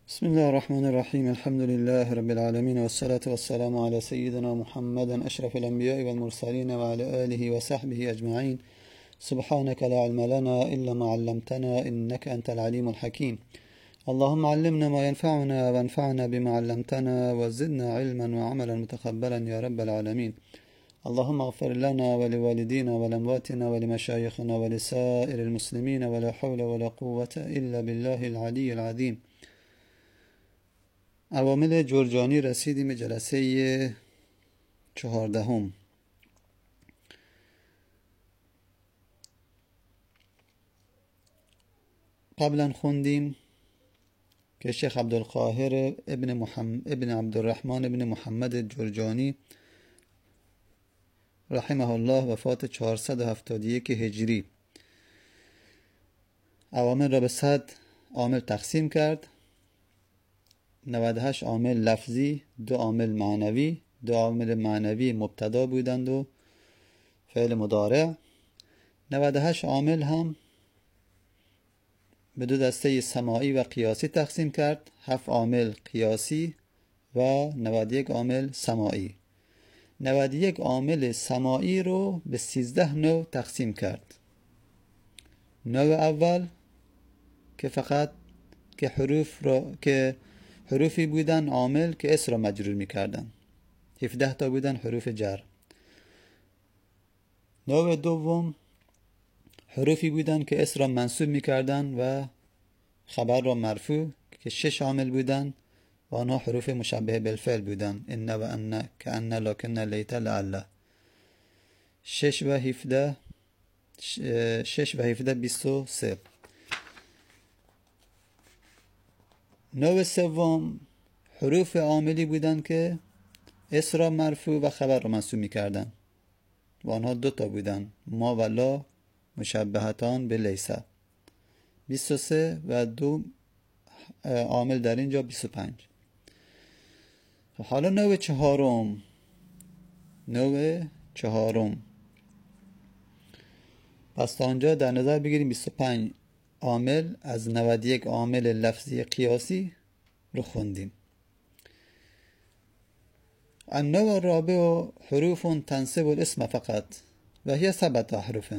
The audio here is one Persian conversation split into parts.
بسم الله الرحمن الرحيم الحمد لله رب العالمين والصلاة والسلام على سيدنا محمد أشرف الأنبياء والمرسلين وعلى آله وصحبه أجمعين. سبحانك لا علم لنا إلا ما علمتنا إنك أنت العليم الحكيم. اللهم علمنا ما ينفعنا وانفعنا بما علمتنا وزدنا علما وعملا متقبلا يا رب العالمين. اللهم اغفر لنا ولوالدينا ولأمواتنا ولمشايخنا ولسائر المسلمين ولا حول ولا قوة إلا بالله العلي العظيم. عوامل جرجانی رسیدیم جلسه 14. قبلا خوندیم که شیخ عبدالقاهر ابن عبدالرحمن ابن محمد جرجانی رحمه الله وفات 471 هجری عوامل را به 100 عامل تقسیم کرد. 98 عامل لفظی، 2 عامل معنوی، 2 عامل معنوی مبتدا بودند و فعل مضارع. 98 عامل هم به 2 دسته سماعی و قیاسی تقسیم کرد، 7 عامل قیاسی و 91 عامل سماعی. 91 عامل سماعی رو به 13 نوع تقسیم کرد. نوع اول که فقط حروفی بودن عامل که اسم را مجرور میکردن، 17 تا بودن حروف جر. نوع دوم حروفی بودن که اسم را منصوب میکردن و خبر را مرفوع که 6 عامل بودن و آنها حروف مشبه بالفعل بودن، ان و ان، کأن، لکن، لیت، لعل. 6 و 17 23. نوع سوم حروف عاملی بودن که اسم را مرفوع و خبر را منصوب میکردن و آنها 2 تا بودن، ما و لا مشبهتان به لیس. 23 و 2 عامل در اینجا 25. حالا نوع چهارم پس تا آنجا در نظر بگیریم 25 عامل از 91 عامل لفظی قیاسی رو خوندیم. النوع الرابع حروف تنصب الاسم فقط و هي 7 احرف.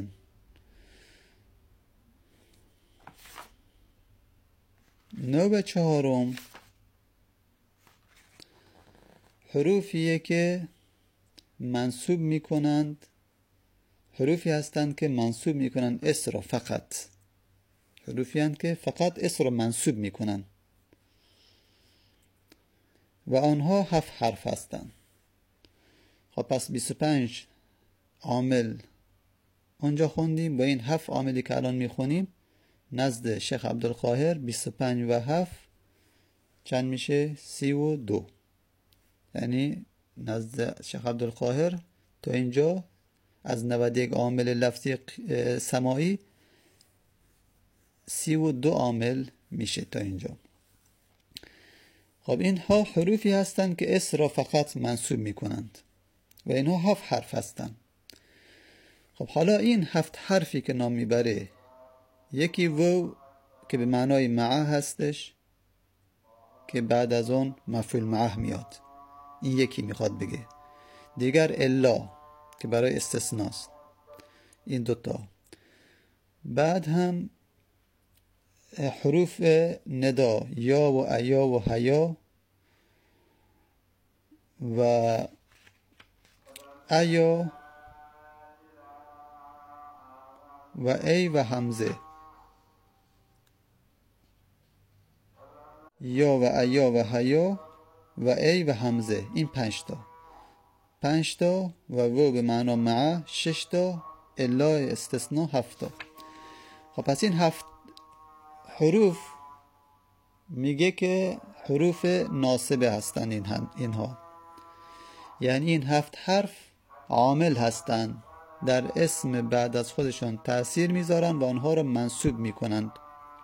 نوع چهارم حروفیه که منصوب میکنند، حروفی هستند که منصوب میکنند اسم را فقط، حروفی هستند که فقط اسم را منصوب میکنند و آنها 7 حرف هستند. خب پس 25 عامل اونجا خوندیم. با این 7 عاملی که الان میخونیم نزد شیخ عبدالقاهر 25 و 7 چند میشه؟ 32. یعنی نزد شیخ عبدالقاهر تا اینجا از 91 عامل لفظی سماعی 32 عامل میشه تا اینجا. خب اینها حروفی هستند که اسم را فقط منصوب میکنند و اینها 7 حرف هستند. خب حالا این 7 حرفی که نام میبره، یکی و که به معنای معه هستش که بعد از اون مفعول معه میاد، این یکی میخواد بگه. دیگر الا که برای استثناست، این 2 تا. بعد هم حروف ندا یا و ایا و حیا و ایا و ای و همزه، یا و ایا و حیا و ای و همزه، این 5 تا و به معنا معه 6 تا، الا استثناء 7 تا. خب پس این 7 حروف میگه که حروف ناصبه هستن اینها، یعنی این 7 حرف عامل هستن، در اسم بعد از خودشان تأثیر میذارن و آنها را منصوب میکنند.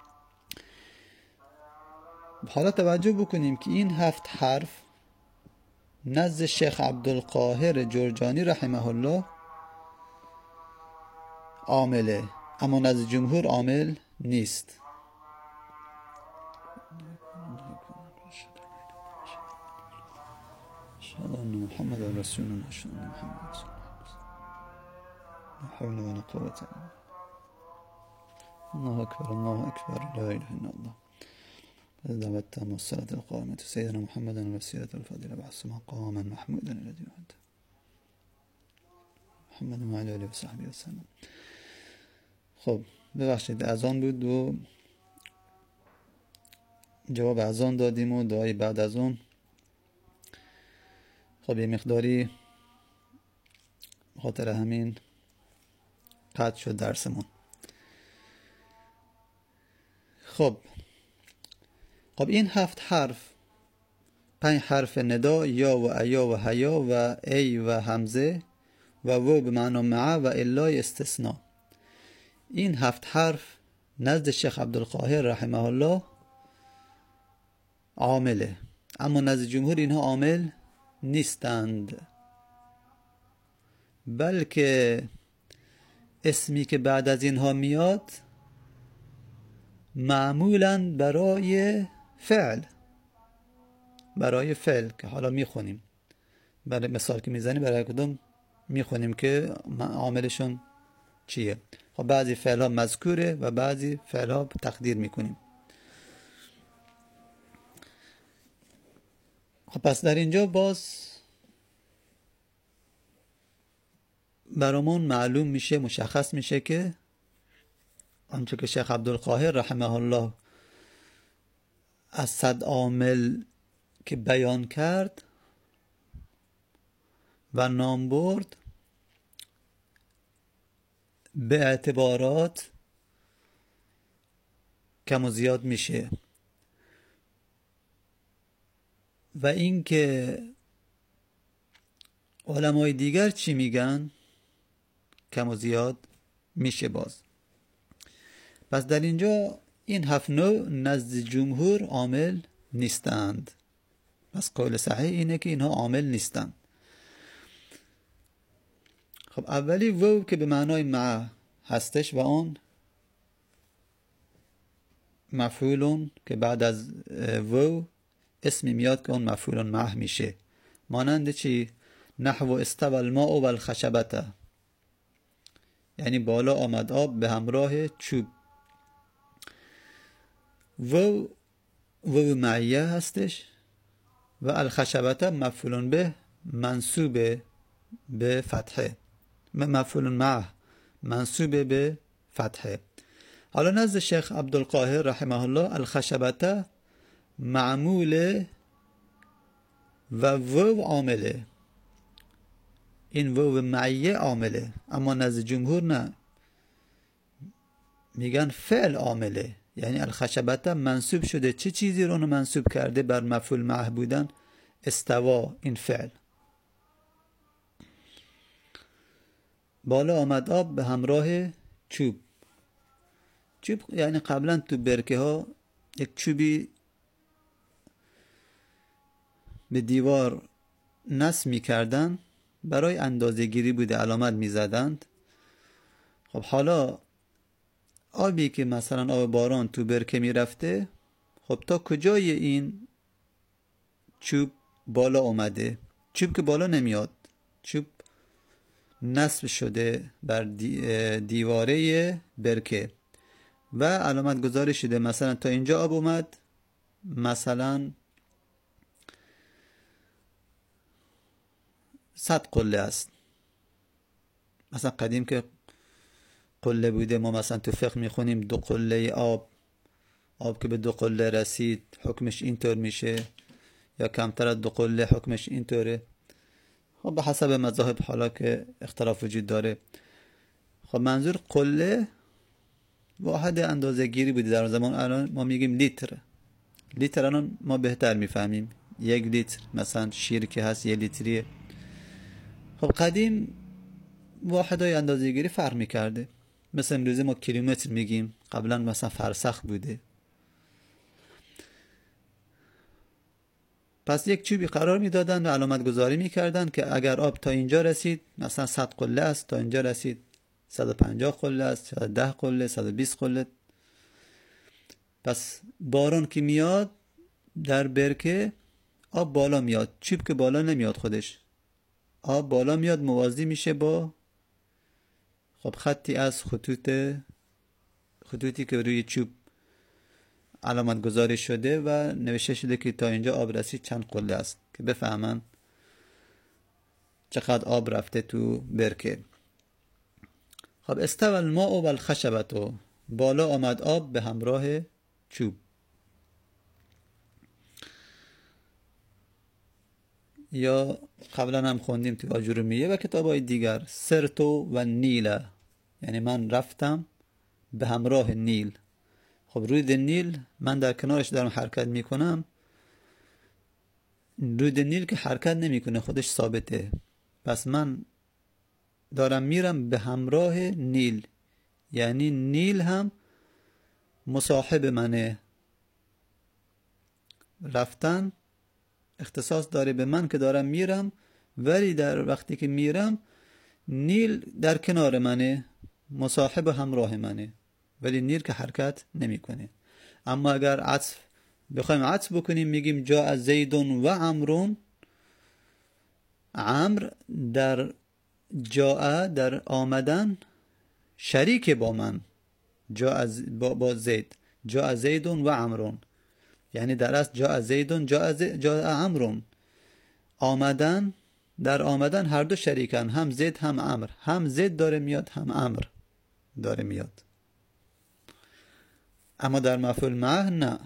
حالا توجه بکنیم که این 7 حرف نزد شیخ عبدالقاهر جرجانی رحمه الله عامله، اما نزد جمهور عامل نیست. أشهد أن محمد رسول الله. أشهد أن محمد رسول الله. لا حول ولا قوة إلا بالله. الله أكبر الله أكبر لا إله إلا الله. الدعوة التامة والصلاة القائمة سيدنا محمد الوسيلة الفاضلة بعث مقاما محمودا الذي وعده محمد وعلى آله و صحبه وسلم. خب ببخشید اذان بود و جواب اذان دادیم و دعای بعد از اون خب یه مقداری خاطر همین قطع شد درسمون. خب این 7 حرف 5 حرف ندا یا و ایا و حیا و ای و همزه و و به معنی مع و الا استثناء، این 7 حرف نزد شیخ عبدالقاهر رحمه الله عامله، اما نزد جمهور اینها عامل نیستند، بلکه اسمی که بعد از اینها میاد معمولاً برای فعل که حالا میخونیم، برای مثال که میزنیم برای کدوم میخونیم که عاملشون چیه. خب بعضی فعل ها مذکوره و بعضی فعل ها تقدیر میکنیم. خب پس در اینجا باز برامون معلوم میشه، مشخص میشه که آنچه که شیخ عبدالقاهر رحمه الله از 100 عامل که بیان کرد و نام برد به اعتبارات کم و زیاد میشه و این که علمای دیگر چی میگن کم و زیاد میشه باز. پس در اینجا این 7 نوع نزد جمهور عامل نیستند. پس قول صحیح اینه که اینها عامل نیستند. خب اولی وو که به معنای مع هستش و اون مفعولون که بعد از وو اسمی میاد که اون مفعولون مع میشه، مانند چی؟ نحو استوى الماء و الخشبته، یعنی بالا آمد آب به همراه چوب. وو معیه هستش و الخشبته مفعول به منصوب به فتحه، مفعول مع منصوب به فتحه. حالا نزد شیخ عبدالقاهر رحمه الله الخشبته معموله و وو عامله، این وو معیه عامله، اما نزد جمهور نه، میگن فعل عامله، یعنی الخشبته منصوب شده. چه چیزی رو منصوب کرده بر مفعول معه بودن؟ استوا، این فعل. بالا آمد آب به همراه چوب. یعنی قبلا تو برکه ها یک چوبی به دیوار نصب می‌کردن، برای اندازه گیری بوده، علامت می‌زدند. خب حالا آبی که مثلا آب باران تو برکه میرفته، خب تا کجای این چوب بالا اومده؟ چوب که بالا نمیاد، چوب نصب شده بر دیواره برکه و علامت گذاری شده، مثلا تا اینجا آب اومد، مثلا 100 قله است. مثلا قدیم که قله بوده، ما مثلا تو فقه میخونیم 2 قله آب که به 2 قله رسید حکمش اینطور میشه، یا کمتر از 2 قله حکمش اینطوره. خب به حسب مذاهب حالا که اختلاف وجود داره. خب منظور قله واحد اندازه گیری بوده. در زمان الان ما میگیم لیتر الان ما بهتر میفهمیم، 1 لیتر مثلا شیر که هست 1 لیتریه. خب قدیم واحدهای اندازه گیری فرق میکرده، مثل امروزه ما کیلومتر میگیم، قبلا مثلا فرسخ بوده. پس یک چوبی قرار میدادن و علامت گذاری میکردن که اگر آب تا اینجا رسید مثلا 100 قله است، تا اینجا رسید 150 قله است، 110 قله، 120 قله. پس باران که میاد در برکه آب بالا میاد، چوب که بالا نمیاد خودش، آب بالا میاد موازی میشه با خب خطی از خطوطی که روی چوب علامت گذاری شده و نوشته شده که تا اینجا آب رسید چند قله است، که بفهمن چقدر آب رفته تو برکه. خب استوى الماء و الخشبة، بالا آمد آب به همراه چوب. یا قبلا هم خوندیم تو آجرومیه و کتابای دیگر، سرتو و نیل، یعنی من رفتم به همراه نیل. خب روی نیل من در کنارش دارم حرکت میکنم، روی نیل که حرکت نمیکنه خودش ثابته، پس من دارم میرم به همراه نیل، یعنی نیل هم مصاحب منه، رفتن اختصاص داره به من که دارم میرم، ولی در وقتی که میرم نیل در کنار منه، مصاحب همراه منه، ولی نیل که حرکت نمیکنه. اما اگر بخوایم عطف بکنیم میگیم جاء زید و عمرو، عمرو در جاء در آمدن شریک با من، با زید، جاء زید و عمرو، یعنی در اصل جاء زید جاء عمرو، آمدن در آمدن هر دو شریکن، هم زید هم عمرو، هم زید داره میاد هم عمرو داره میاد. اما در مفعول معه نه،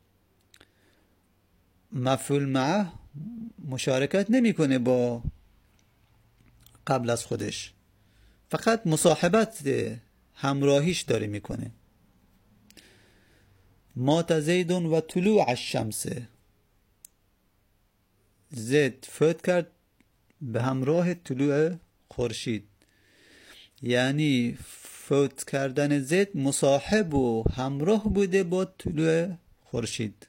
مفعول معه مشارکت نمیکنه با قبل از خودش، فقط مصاحبت همراهیش داره میکنه. مات زید و طلوع الشمس، زید فوت کرد به همراه طلوع خورشید، یعنی فوت کردن زید مصاحب و همراه بوده با طلوع خورشید.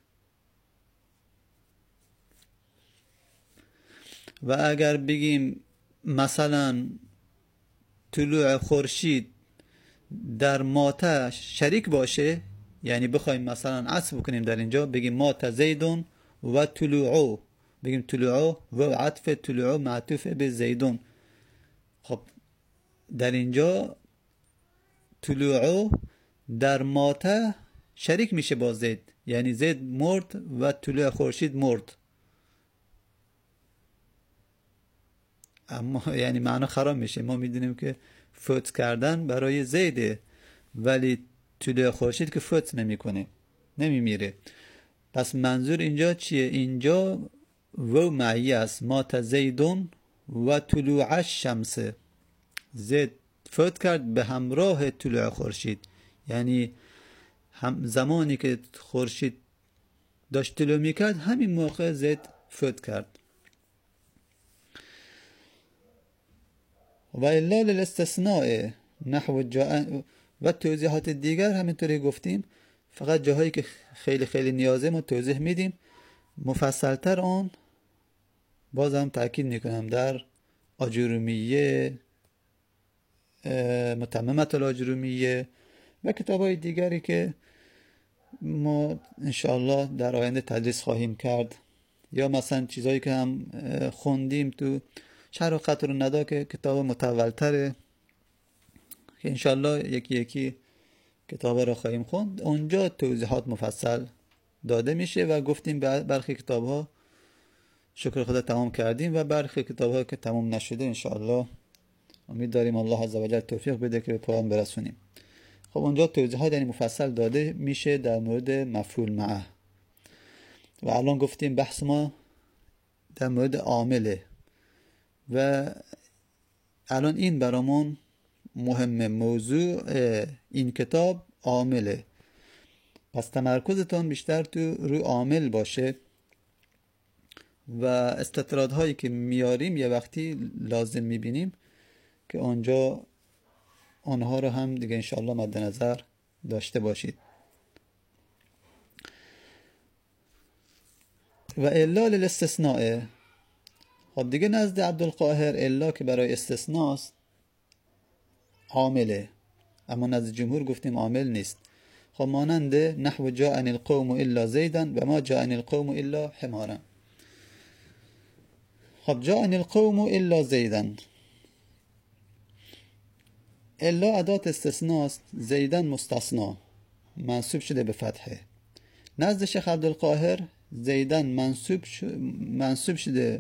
و اگر بگیم مثلا طلوع خورشید در مات شریک باشه، یعنی بخوایم مثلا عطف بکنیم در اینجا بگیم مات زیدون و طلوعو، بگیم طلوعو و عطف طلوعو معطوف به زیدون. خب در اینجا طلوعو در مات شریک میشه با زید، یعنی زید مرد و طلوع خورشید مرد، اما یعنی معنا خراب میشه. ما میدونیم که فوت کردن برای زیده، ولی طلوع خورشید که فوت نمیکنه، نمیمیره. پس منظور اینجا چیه؟ اینجا و معی است، مات زیدون و طلوع الشمس، زید فوت کرد به همراه طلوع خورشید، یعنی هم زمانی که خورشید داشت طلوع میکرد همین موقع زید فوت کرد. و الا للاستثناء نحو جاء و توضیحات دیگر همینطوری گفتیم، فقط جاهایی که خیلی خیلی نیازه ما توضیح میدیم. مفصلتر آن بازم تأکید میکنم در آجرومیه، متممت الاجرومیه و کتابای دیگری که ما انشاءالله در آینده تدریس خواهیم کرد، یا مثلا چیزایی که هم خوندیم تو شرح قطر الندی که کتاب مطولتره که انشاءالله یکی یکی کتاب را خواهیم خوند، اونجا توضیحات مفصل داده میشه. و گفتیم برخی کتاب ها شکر خدا تمام کردیم و برخی کتاب ها که تمام نشده انشاءالله امید داریم الله عزوجل توفیق بده که به پایان برسونیم. خب اونجا توضیحات یعنی مفصل داده میشه در مورد مفعول معه. و الان گفتیم بحث ما در مورد عامله و الان این برامون مهمه، موضوع این کتاب عامله، پس تمرکزتون بیشتر روی عامل باشه و استطرادهایی که میاریم یه وقتی لازم میبینیم که اونجا آنها رو هم دیگه انشاءالله مد نظر داشته باشید. و الا للاستثناء، خب دیگه نزد عبدالقاهر الا که برای استثناست عامله، اما نزد جمهور گفتیم عامل نیست. خب مانند نحو جاءنی القوم الا زیدا و ما جاءنی القوم الا حمارا. خب جاءنی القوم الا زیدا، الا ادات استثناست، زیدا مستثنا منصوب شده به فتحه. نزد شیخ عبدالقاهر زیدا منصوب شده،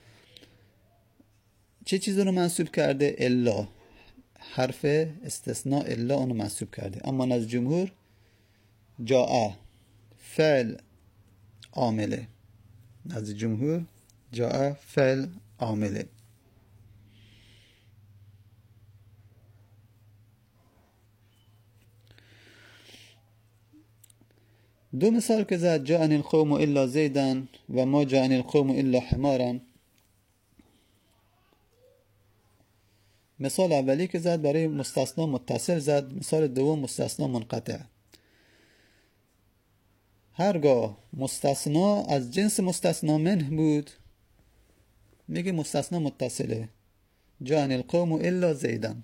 چه چیزی رو منصوب کرده؟ الا، حرف استثناء الا اونو منصوب کرده. اما نزد جمهور جاء فعل عامله، نزد جمهور جاء فعل عامله. دو مثال که زد، جاءنی القوم الا زیدا و ما جاءنی القوم الا حمارا. مثال اولی که زد برای مستثنا متصل زد، مثال دوم مستثنا منقطع. هرگاه مستثنا از جنس مستثنا منه بود میگه مستثنا متصله. جاءنی القوم الا زیدا،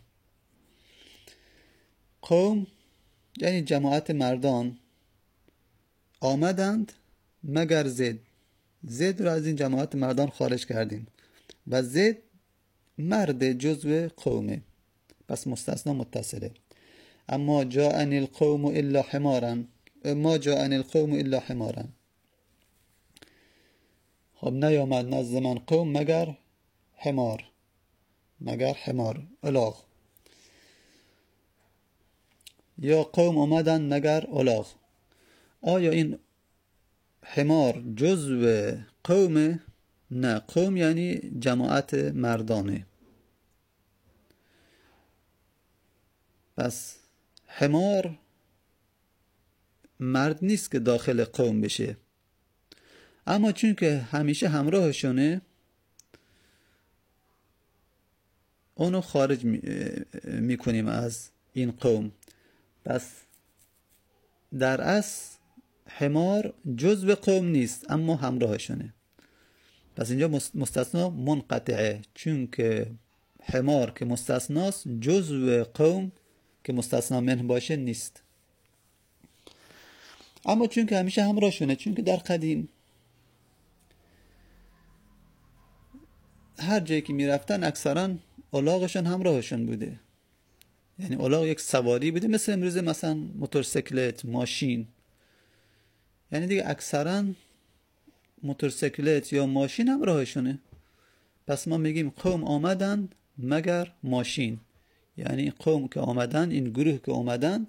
قوم یعنی جماعت مردان آمدند مگر زید. زید رو از این جماعت مردان خارج کردیم و زید مرد جزو قومه، پس مستثنا متصله. اما جاءنی القوم الا حمارا، ما جاءنی القوم الا حمارا، خب نیامد نزد من قوم مگر حمار، مگر حمار الاغ، یا قوم آمدن مگر الاغ. آیا این حمار جزو قومه؟ نه، قوم یعنی جماعت مردانه. پس حمار مرد نیست که داخل قوم بشه، اما چون که همیشه همراهشونه اونو خارج میکنیم از این قوم. پس در اصل حمار جزو قوم نیست اما همراهشونه. پس اینجا مستثنا منقطعه، چون که حمار که مستثناست جزو قوم که مستثنا منه باشه نیست. اما چون که همیشه همراهشونه، چون که در قدیم هر جایی که میرفتن اکثرا الاغشون همراهشون بوده، یعنی الاغ یک سواری بوده، مثل امروز مثلا موتورسیکلت، ماشین. یعنی دیگه اکثرا موتورسیکلت یا ماشین همراهشونه. پس ما میگیم قوم آمدن مگر ماشین، یعنی قوم که آمدن، این گروه که آمدن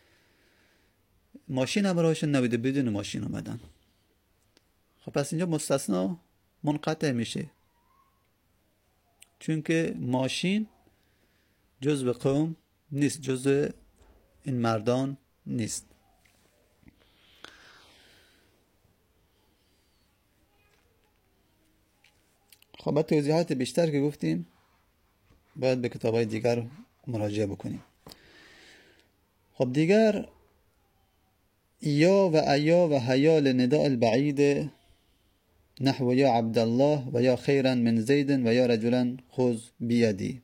ماشین همراهشون نبوده، بدون ماشین آمدن. خب پس اینجا مستثنا منقطع میشه، چون که ماشین جزو قوم نیست، جزو این مردان نیست. خب بعد توضیحات بیشتر که گفتیم باید به کتابای دیگر مراجعه بکنیم. خب دیگر یا و ایا و حیال نداء البعید نحو یا عبدالله و یا خیرا من زید و یا رجلا خذ بیدی.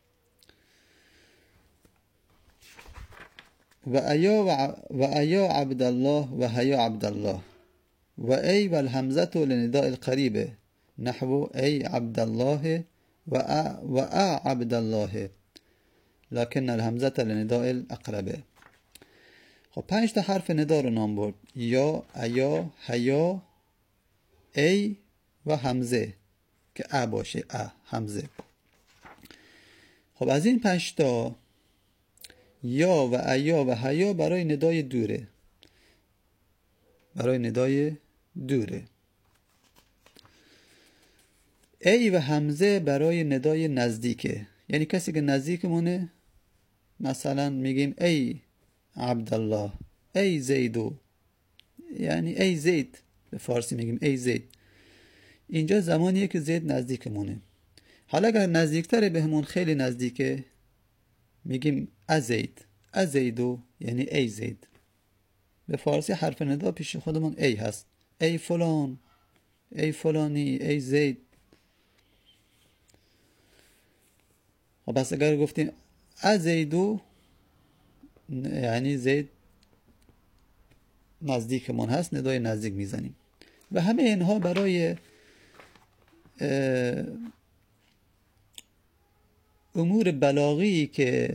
و ایا عبدالله و حیا عبدالله و ای و الحمزة لنداء القریب نحو ای عبدالله و عبدالله لكن الحمزة لنداء الاقرب. خب 5 تا حرف ندا رو نام برد: یا، ایا، حیا، ای و همزه که ا باشه، همزه. خب از این 5 تا یا و ایا و حیا برای ندای دوره، برای ندای دوره. ای و همزه برای ندای نزدیکه، یعنی کسی که نزدیکمونه. مثلا میگیم ای عبدالله، ای زیدو، یعنی ای زید، به فارسی میگیم ای زید. اینجا زمانیه که زید نزدیکمونه. حالا اگر نزدیکتره بهمون، خیلی نزدیکه، میگیم ازید، ازیدو، یعنی ای زید. به فارسی حرف ندا پیش خودمون ای هست، ای فلان، ای فلانی، ای زید. خب بس اگر گفتیم ازیدو یعنی زید نزدیکمون هست ندای نزدیک میزنیم. و همه اینها برای امور بلاغی که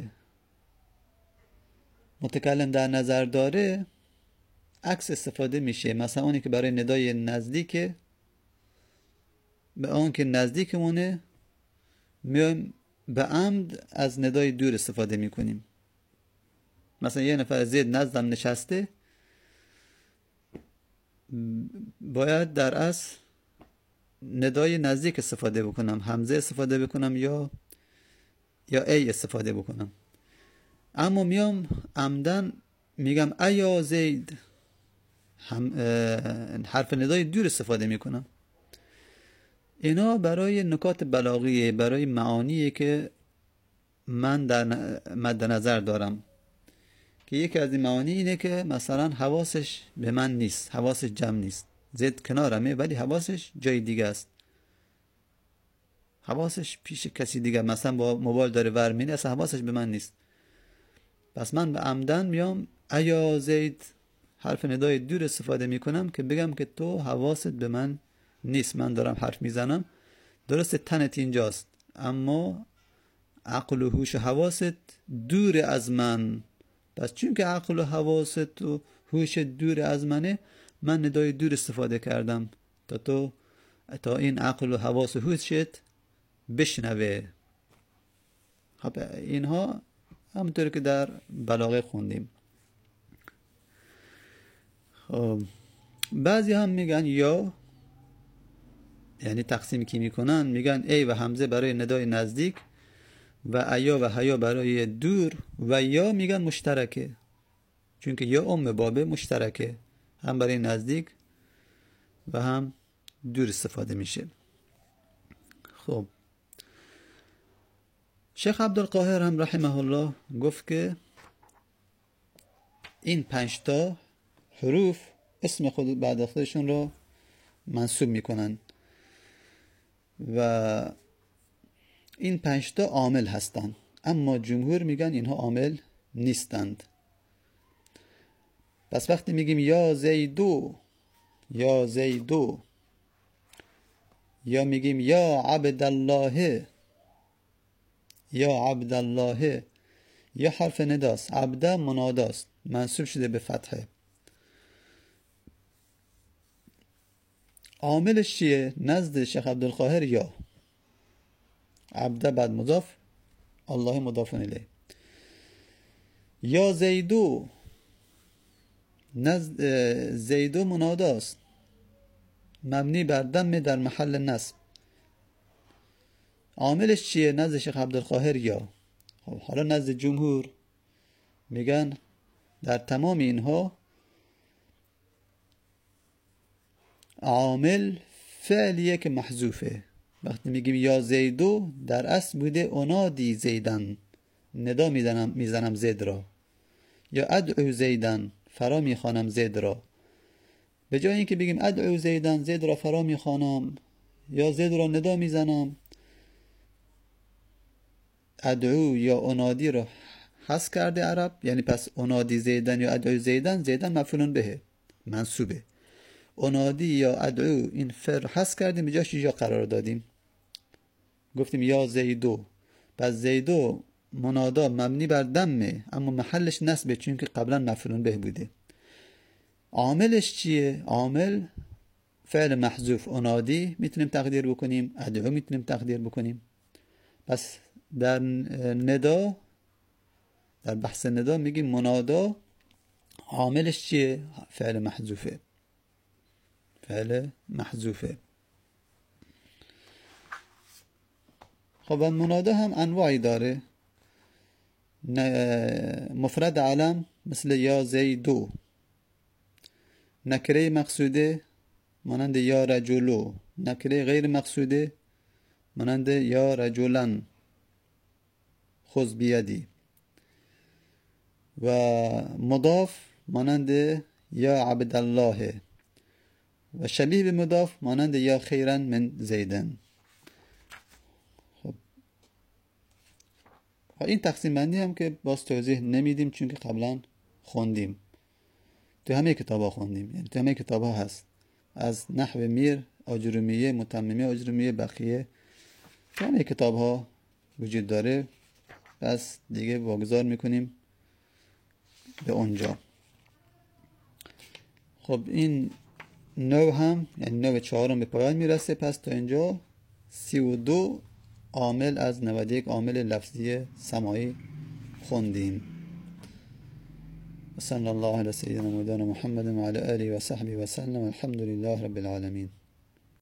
متکلم در نظر داره عکس استفاده میشه. مثلا اونی که برای ندای نزدیکه به آن که نزدیکمونه میایم به عمد از ندای دور استفاده میکنیم. مثلا یه نفر زید نزدم نشسته، باید در اصل ندای نزدیک استفاده بکنم، همزه استفاده بکنم یا ای استفاده بکنم. اما میام عمدن میگم ایا زید، حرف ندای دور استفاده میکنم. اینا برای نکات بلاغیه، برای معانیه که من در مد نظر دارم، که یکی از این معانی اینه که مثلا حواسش به من نیست، حواسش جمع نیست، زید کنارمه ولی حواسش جای دیگه است، حواسش پیش کسی دیگه، مثلا با موبایل داره ورمینه، اصلا حواسش به من نیست. پس من به عمدن میام ایا زید حرف ندای دور استفاده میکنم که بگم که تو حواست به من نیست، من دارم حرف میزنم، درست تنت اینجاست اما عقل و هوش و حواست دور از من. پس چون که عقل و حواست و هوش دور از منه، من ندای دور استفاده کردم تا این عقل و حواس و هوشت بشنوه. خب اینها همونطور که در بلاغه خوندیم. خب بعضی هم میگن یا، یعنی تقسیمی که میکنن میگن ای و همزه برای ندای نزدیک و ایا و هیا برای دور، و یا میگن مشترکه، چون که یا بابه مشترکه، هم برای نزدیک و هم دور استفاده میشه. خب شیخ عبدالقاهر هم رحمه الله گفت که این 5 تا حروف اسم خود بعد خودشون رو منصوب میکنن و این 5 تا عامل هستند، اما جمهور میگن اینها عامل نیستند. پس وقتی میگیم یا زیدو، یا زیدو، یا میگیم یا عبدالله، یا عبدالله، یا حرف نداست، عبد مناداست منصوب شده به فتحه. عاملش چیه؟ نزد شیخ عبدالقاهر یا عبد بعد مضاف، الله مضاف الیه. یا زیدو، نزد زیدو مناداست مبنی بر دم در محل نصب. عاملش چیه؟ نزد شیخ عبدالقاهر یا. خب حالا نزد جمهور میگن در تمام اینها عامل فعلیه که محذوفه. وقتی میگیم یا زیدو در اصل بوده انادی زیدن، ندا میزنم زید را، یا ادعو زیدن فرا میخوانم زید را. به جای اینکه بگیم ادعو زیدن زید را فرا میخوانم یا زید را ندا میزنم، ادعو یا انادی را حذف کرده عرب، یعنی پس انادی زیدن یا ادعو زیدن، زیدن مفعول به منصوبه، انادی یا ادعو این فعل حذف کردیم، به جاش یا قرار دادیم، گفتیم یا زیدو. پس زیدو منادا مبنی بر دمه اما محلش نصبه چون که قبلا مفعول به بوده. عاملش چیه؟ عامل فعل محذوف انادی میتونیم تقدیر بکنیم، ادعو میتونیم تقدیر بکنیم. پس در ندا، در بحث ندا میگیم منادا عاملش چیه؟ فعل محذوفه، فعل محذوفه. خب منادا هم انواعی داره، مفرد علم مثل یا زیدو، نکره مقصوده مانند یا رجلو، نکره غیر مقصوده مانند یا رجلن خذ بیدی، و مضاف مانند یا عبدالله، و شبیه به مضاف مانند یا خیرن من زیدن. خب این تقسیم بندی هم که باز توضیح نمیدیم چون که قبلا خوندیم. تو همه کتاب ها خوندیم، یعنی تو همه کتاب ها هست، از نحو میر، اجرومیه، متممه اجرومیه، بقیه تو همه کتاب ها وجود داره. پس دیگه واگذار میکنیم به اونجا. خب این نو هم یعنی نو 4 به پایان میرسه. پس تا اینجا 32 عامل از 91 عامل لفظی سماعی خوندیم. صلی الله علی سیدنا مولانا محمد و علی آله و صحبه و سلم. الحمد لله رب العالمین.